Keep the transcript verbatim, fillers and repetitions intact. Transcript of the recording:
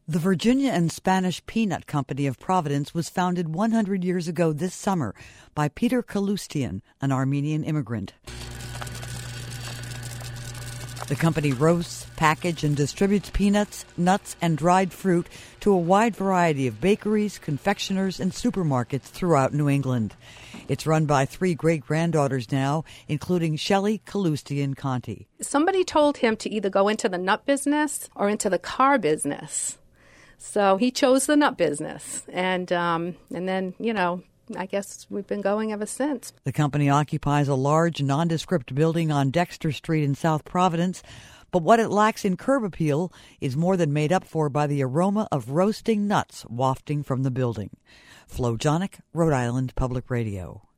The Virginia and Spanish Peanut Company of Providence was founded one hundred years ago this summer by Peter Kalustyan, an Armenian immigrant. The company roasts, packages, and distributes peanuts, nuts, and dried fruit to a wide variety of bakeries, confectioners, and supermarkets throughout New England. It's run by three great-granddaughters now, including Shelley Kalustyan Conti. Somebody told him to either go into the nut business or into the car business. So he chose the nut business. And, um, and then, you know, I guess we've been going ever since. The company occupies a large, nondescript building on Dexter Street in South Providence, but what it lacks in curb appeal is more than made up for by the aroma of roasting nuts wafting from the building. Flo Jonick, Rhode Island Public Radio.